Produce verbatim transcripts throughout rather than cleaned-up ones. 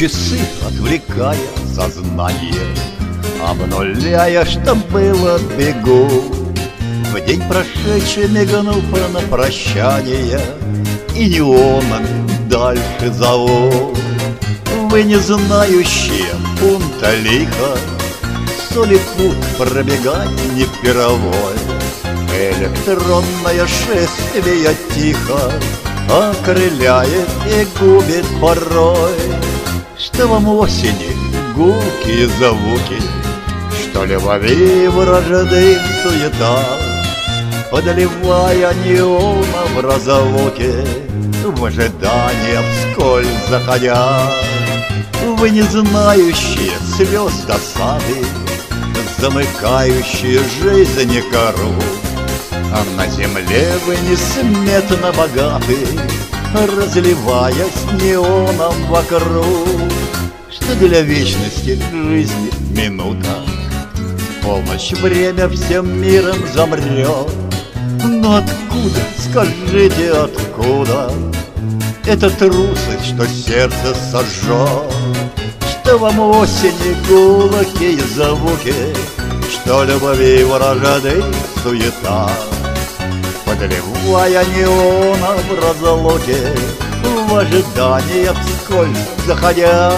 часы, отвлекая сознание, обнуляя, что было, бегу. В день прошедший, мигнув на прощание, и неоном дальше зову. Вы не знающие пункта лиха, соли путь пробегать не впервой. Электронное шествие тихо окрыляет и губит порой. Что вам осени гулкие звуки, что любви вражды суета, подливая неона в разлуке, в ожидании вскользь заходя. Вы не знающие слез досады, замыкающие жизни кору, а на земле вы несметно богаты, разливаясь неоном вокруг. Что для вечности жизни минута, полночь время всем миром замрет. Но откуда, скажите, откуда эта трусость, что сердце сожжет? Что вам осени гулкие звуки, что любви вражды суета, подливая неона в разлуке, в ожидании вскользь заходя.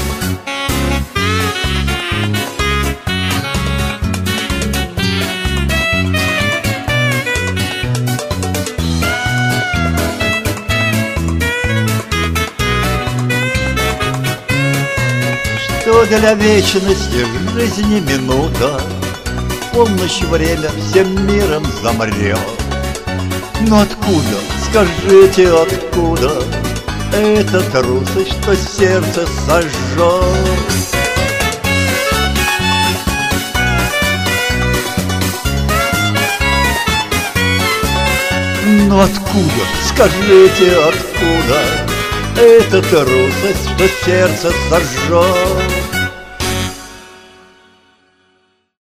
Что для вечности жизни минута, полночь время всем миром замрет. Но откуда, скажите, откуда эта трусость, что сердце сожжет? Но откуда, скажите, откуда эта трусость, что сердце сожжет?